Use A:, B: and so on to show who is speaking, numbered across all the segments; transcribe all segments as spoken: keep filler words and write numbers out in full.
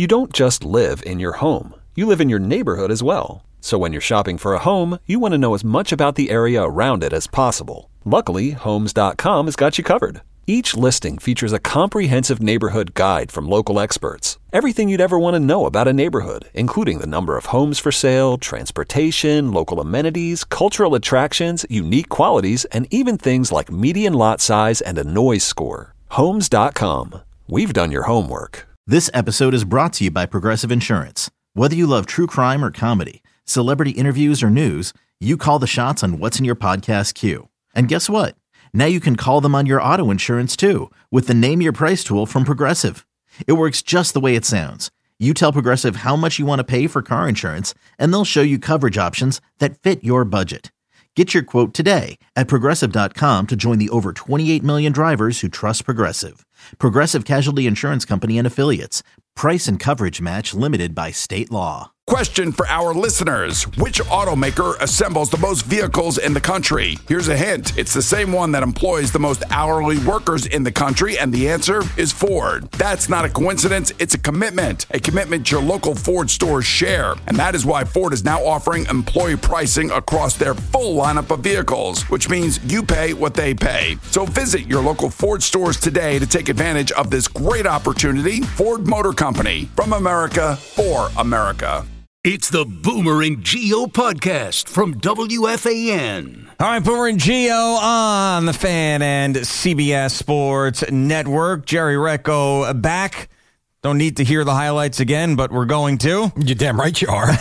A: You don't just live in your home. You live in your neighborhood as well. So when you're shopping for a home, you want to know as much about the area around it as possible. Luckily, Homes dot com has got you covered. Each listing features a comprehensive neighborhood guide from local experts. Everything you'd ever want to know about a neighborhood, including the number of homes for sale, transportation, local amenities, cultural attractions, unique qualities, and even things like median lot size and a noise score. Homes dot com. We've done your homework.
B: This episode is brought to you by Progressive Insurance. Whether you love true crime or comedy, celebrity interviews or news, you call the shots on what's in your podcast queue. And guess what? Now you can call them on your auto insurance too with the Name Your Price tool from Progressive. It works just the way it sounds. You tell Progressive how much you want to pay for car insurance, and they'll show you coverage options that fit your budget. Get your quote today at Progressive dot com to join the over twenty-eight million drivers who trust Progressive. Progressive Casualty Insurance Company and Affiliates. Price and coverage match limited by state law.
C: Question for our listeners. Which automaker assembles the most vehicles in the country? Here's a hint. It's the same one that employs the most hourly workers in the country, and the answer is Ford. That's not a coincidence. It's a commitment. A commitment your local Ford stores share. And that is why Ford is now offering employee pricing across their full lineup of vehicles, which means you pay what they pay. So visit your local Ford stores today to take advantage of this great opportunity. Ford Motor Company. From America, for America.
D: It's the Boomer and Geo podcast from W F A N.
E: All right, Boomer and Geo on the Fan and C B S Sports Network. Jerry Recco back. Don't need to hear the highlights again, but we're going to.
F: You're damn right you are.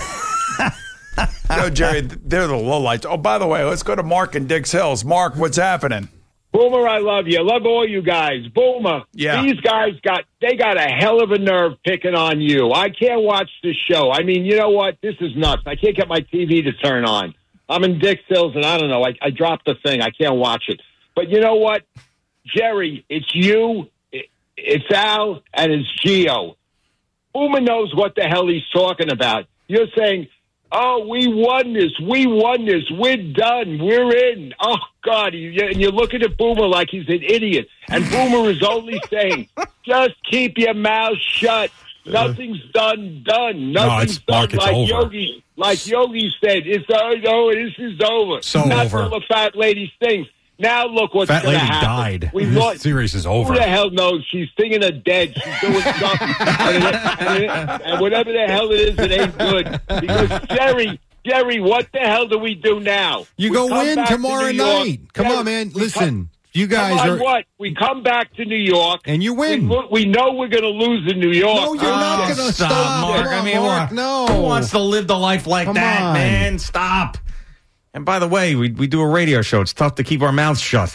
C: No, Jerry, they're the lowlights. Oh, by the way, let's go to Mark in Dix Hills. Mark, what's happening?
G: Boomer, I love you. I love all you guys. Boomer,
C: yeah.
G: These guys got, they got a hell of a nerve picking on you. I can't watch this show. I mean, you know what? This is nuts. I can't get my T V to turn on. I'm in Dix Hills, and I don't know. I, I dropped the thing. I can't watch it. But you know what? Jerry, it's you, it, it's Al, and it's Gio. Boomer knows what the hell he's talking about. You're saying, oh, we won this. We won this. We're done. We're in. Oh, God. And you're looking at Boomer like he's an idiot. And Boomer is only saying, just keep your mouth shut. Nothing's done, done. Nothing's
F: no,
G: done. Like Yogi, like Yogi said, it's oh, this is over.
F: So
G: That's
F: over.
G: all the fat lady sings. Now look what's going to happen.
F: Fat lady died.
G: We
F: this
G: thought,
F: series is over.
G: Who the hell knows? She's singing her dead. She's doing something. and, it, and, it, and whatever the hell it is, it ain't good. Because, Jerry, Jerry, what the hell do we do now?
F: You
G: we
F: go win tomorrow
G: to
F: night. Come
G: Jerry,
F: on, man. Listen,
G: come,
F: you guys
G: come on,
F: are...
G: what? We come back to New York.
F: And you win.
G: We, we know we're going to lose in New York.
F: No, you're oh, not going to stop.
E: stop. Mark.
F: Come on,
E: I mean,
F: Mark, no.
E: Who wants to live the life like
F: Come
E: that,
F: on.
E: man? Stop. And by the way, we we do a radio show. It's tough to keep our mouths shut.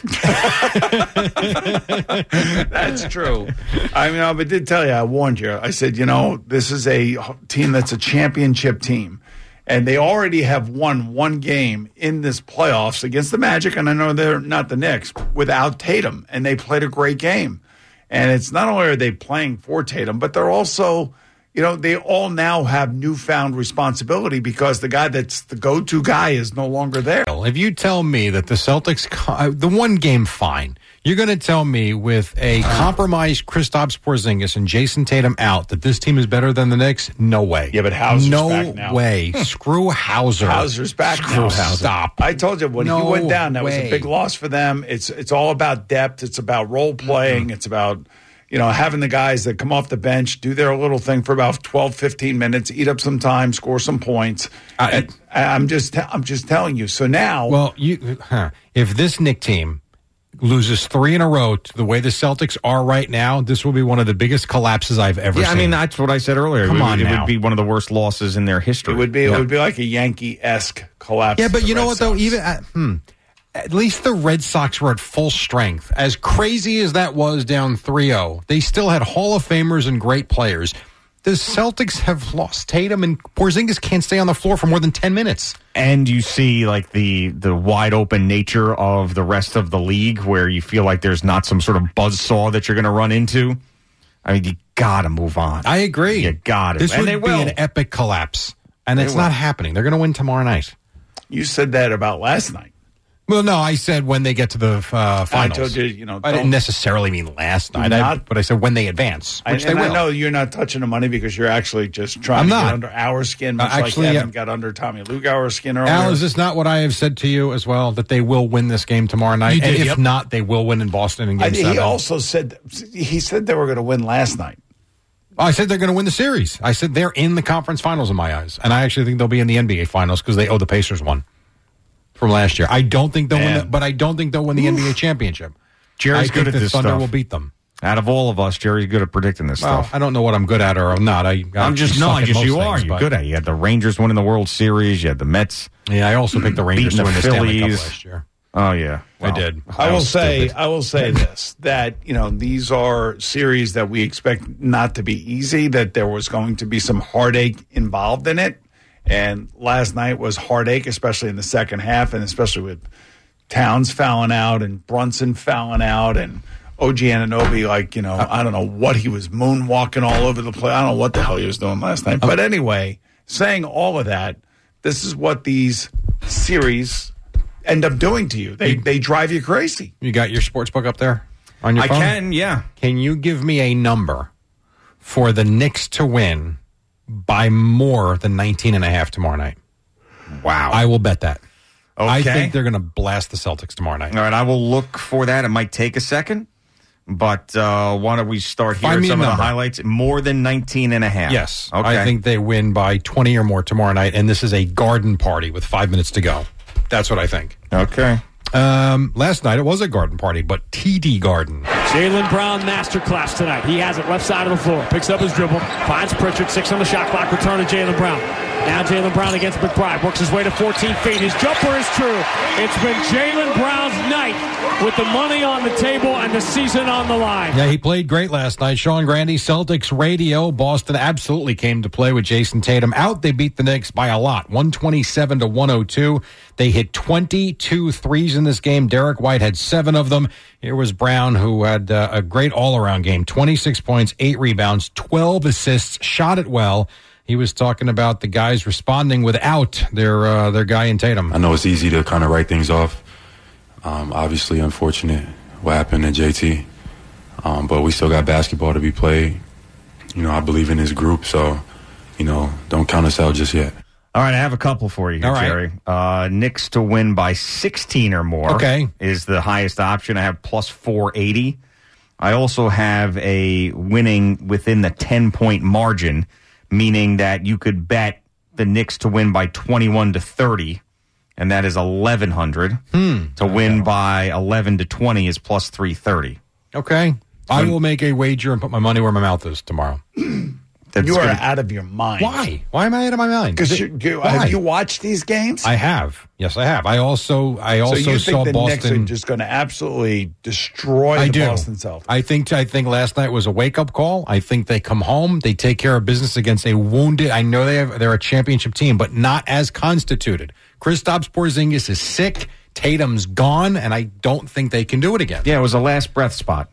C: That's true. I mean, I did tell you, I warned you. I said, you know, this is a team that's a championship team. And they already have won one game in this playoffs against the Magic. And I know they're not the Knicks without Tatum. And they played a great game. And it's not only are they playing for Tatum, but they're also... You know, they all now have newfound responsibility because the guy that's the go-to guy is no longer there.
F: If you tell me that the Celtics, the one game, fine. You're going to tell me with a compromised Kristaps Porzingis and Jason Tatum out that this team is better than the Knicks? No way.
C: Yeah, but Hauser's
F: no
C: back now.
F: No way. Screw Hauser.
C: Hauser's back
F: Screw
C: now.
F: Hauser. Stop.
C: I told you when
F: no
C: he went down, that
F: way.
C: was a big loss for them. It's it's all about depth. It's about role playing. Mm-hmm. It's about... You know, having the guys that come off the bench, do their little thing for about twelve, fifteen minutes, eat up some time, score some points. I, and I'm just I'm just telling you. So now...
F: Well, you huh, if this Knick team loses three in a row to the way the Celtics are right now, this will be one of the biggest collapses I've ever
E: yeah,
F: seen.
E: I mean, that's what I said earlier.
F: Come
E: it,
F: on
E: It
F: now.
E: would be one of the worst losses in their history.
C: It would be,
E: yeah.
C: it would be like a Yankee-esque collapse.
F: Yeah, but you know
C: Red
F: what, though?
C: Sox.
F: Even at, hmm, at least the Red Sox were at full strength. As crazy as that was down three oh, they still had Hall of Famers and great players. The Celtics have lost Tatum, and Porzingis can't stay on the floor for more than ten minutes.
E: And you see, like, the the wide open nature of the rest of the league, where you feel like there's not some sort of buzzsaw that you're going to run into. I mean, you got to move on.
F: I agree.
E: You got it.
F: This
E: and
F: would
E: they
F: be
E: will.
F: an epic collapse, and
E: They
F: it's
E: will.
F: not happening. They're going to win tomorrow night.
C: You said that about last night.
F: Well, no, I said when they get to the uh, finals.
H: I told you, you know,
F: I didn't necessarily mean last night,
H: Not,
F: I, but I said when they advance, which
H: I,
F: they
H: and
F: will.
H: I know you're not touching the money because you're actually just trying
F: I'm
H: to
F: not.
H: get under our skin, much
F: uh, actually,
H: like Evan
F: yeah.
H: got under Tommy Lugauer's skin earlier.
F: Al, is this not what I have said to you as well, that they will win this game tomorrow night?
I: You did,
F: and if
I: yep.
F: not, they will win in Boston in game
H: I,
F: seven.
H: he also said he said they were going to win last night.
F: I said they're going to win the series. I said they're in the conference finals in my eyes. And I actually think they'll be in the N B A finals because they owe the Pacers one from last year. I don't think they'll
H: Man.
F: win, the, but I don't think they'll win the Oof. N B A championship.
E: Jerry's
F: I
E: good
F: think
E: at
F: the
E: this
F: Thunder
E: stuff.
F: will beat them.
E: Out of all of us, Jerry's good at predicting this
F: Well,
E: stuff.
F: I don't know what I'm good at or not. I, I
E: I'm just
F: suck
E: no,
F: at
E: just
F: most
E: you are.
F: things,
E: You're
F: but-
E: good at it. You had the Rangers winning the World Series. You had the Mets.
F: Yeah, I also picked the Rangers
E: Beating
F: to win
E: the
F: the Stanley Cup
E: Phillies.
F: last year.
E: Oh yeah,
F: I did.
H: I will
E: was
H: say,
E: stupid.
H: I will say this: that you know these are series that we expect not to be easy. That there was going to be some heartache involved in it, and last night was heartache, especially in the second half, and especially with Towns fouling out and Brunson fouling out and O G Anunoby, like you know, I don't know what he was moonwalking all over the place. I don't know what the hell he was doing last night. But anyway, saying all of that, this is what these series end up doing to you. They they drive you crazy.
F: You got your sports book up there on your
E: I
F: phone?
E: can. Yeah.
F: Can you give me a number for the Knicks to win by more than nineteen and a half tomorrow night?
E: Wow.
F: I will bet that.
E: Okay.
F: I think they're going to blast the Celtics tomorrow night.
E: All right, I will look for that. It might take a second, but uh, why don't we start here
F: Find
E: at
F: me a
E: some of the
F: number.
E: highlights? More than nineteen and a half.
F: Yes.
E: Okay.
F: I think they win by twenty or more tomorrow night, and this is a garden party with five minutes to go. That's what I think.
E: Okay.
F: Um, last night it was a garden party, but T D Garden.
J: Jaylen Brown masterclass tonight. He has it left side of the floor. Picks up his dribble. Finds Pritchard. Six on the shot clock. Return to Jaylen Brown. Now Jaylen Brown against McBride. Works his way to fourteen feet. His jumper is true. It's been Jaylen Brown's night with the money on the table and the season on the line.
F: Yeah, he played great last night. Sean Grandy, Celtics radio. Boston absolutely came to play with Jason Tatum out. They beat the Knicks by a lot, one twenty-seven to one oh two. They hit twenty-two threes in this game. Derek White had seven of them. Here was Brown, who had uh, a great all-around game, twenty-six points, eight rebounds, twelve assists, shot it well. He was talking about the guys responding without their uh, their guy in Tatum.
K: I know it's easy to kind of write things off. Um, obviously, unfortunate what happened to J T, um, but we still got basketball to be played. You know, I believe in this group, so, you know, don't count us out just yet.
E: All right, I have a couple for you here,
F: All right.
E: Jerry. Uh, Knicks to win by sixteen or more
F: Okay.
E: is the highest option. I have plus four eighty. I also have a winning within the ten-point margin, meaning that you could bet the Knicks to win by twenty-one to thirty, and that is eleven hundred.
F: Hmm.
E: To win by eleven to twenty is plus three thirty.
F: Okay. I will make a wager and put my money where my mouth is tomorrow.
E: That's
H: You are
E: gonna-
H: out of your mind.
F: Why? Why am I out of my mind?
H: Because you, you,
F: Why?
H: have you watched these games?
F: I have. Yes, I have. I also I also
H: so you
F: saw
H: think the Knicks are
F: Boston.
H: just going to absolutely destroy
F: I
H: the
F: do.
H: Boston Celtics?
F: I think I think last night was a wake up call. I think they come home, they take care of business against a wounded. I know they have they're a championship team, but not as constituted. Kristaps Porzingis is sick. Tatum's gone, and I don't think they can do it again.
E: Yeah, it was a last breath spot.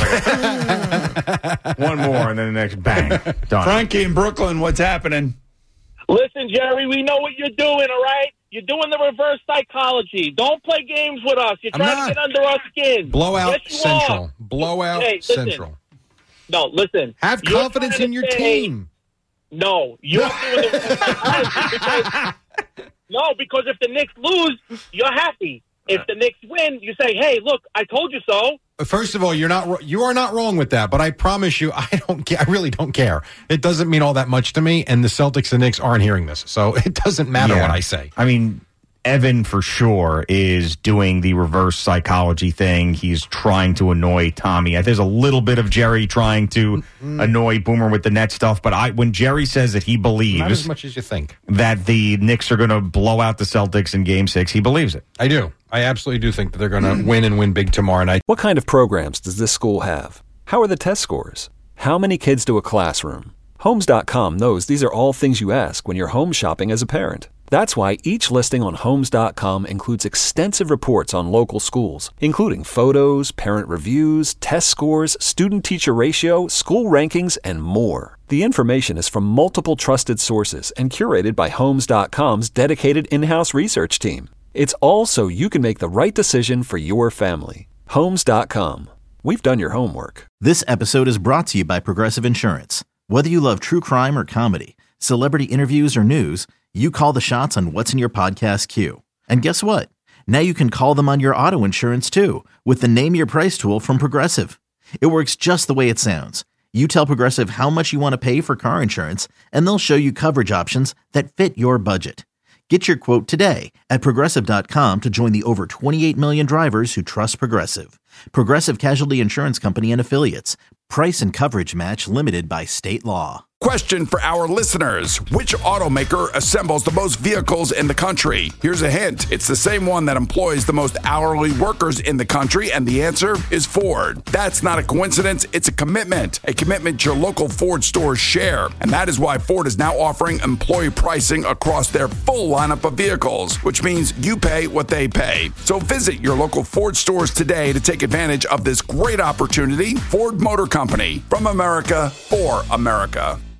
E: One more, and then the next bang. Done.
H: Frankie in Brooklyn, what's happening?
L: Listen, Jerry, we know what you're doing, all right? You're doing the reverse psychology. Don't play games with us. You're
F: I'm
L: trying
F: not.
L: to get under our skin.
F: Blowout
L: Yes, you
F: Central.
L: are.
F: Blowout
L: Hey, listen.
F: Central.
L: No, listen.
F: Have
L: You're
F: confidence
L: trying
F: in
L: to
F: your
L: say-
F: team.
L: No, you're doing the reverse psychology because, no, because if the Knicks lose, you're happy. If the Knicks win, you say, hey, look, I told you so.
F: First of all, you're not wr- you are not wrong with that, but I promise you, I don't ca- I really don't care. It doesn't mean all that much to me, and the Celtics and Knicks aren't hearing this, so it doesn't matter
E: Yeah.
F: what I say.
E: I mean, Evan for sure is doing the reverse psychology thing. He's trying to annoy Tommy. There's a little bit of Jerry trying to annoy Boomer with the net stuff, but I when Jerry says that he
F: Not as
E: believes
F: much as you think.
E: that the Knicks are going to blow out the Celtics in Game Six, he believes it.
F: I do. I absolutely do think that they're going to win and win big tomorrow night.
A: What kind of programs does this school have? How are the test scores? How many kids do a classroom? Homes dot com knows these are all things you ask when you're home shopping as a parent. That's why each listing on Homes dot com includes extensive reports on local schools, including photos, parent reviews, test scores, student-teacher ratio, school rankings, and more. The information is from multiple trusted sources and curated by Homes dot com's dedicated in-house research team. It's all so you can make the right decision for your family. Homes dot com. We've done your homework.
B: This episode is brought to you by Progressive Insurance. Whether you love true crime or comedy, celebrity interviews or news, you call the shots on what's in your podcast queue. And guess what? Now you can call them on your auto insurance too with the Name Your Price tool from Progressive. It works just the way it sounds. You tell Progressive how much you want to pay for car insurance, and they'll show you coverage options that fit your budget. Get your quote today at Progressive dot com to join the over twenty-eight million drivers who trust Progressive. Progressive Casualty Insurance Company and Affiliates. Price and coverage match limited by state law.
C: Question for our listeners. Which automaker assembles the most vehicles in the country? Here's a hint. It's the same one that employs the most hourly workers in the country, and the answer is Ford. That's not a coincidence. It's a commitment. A commitment your local Ford stores share. And that is why Ford is now offering employee pricing across their full lineup of vehicles, which means you pay what they pay. So visit your local Ford stores today to take advantage of this great opportunity. Ford Motor Company. From America, for America.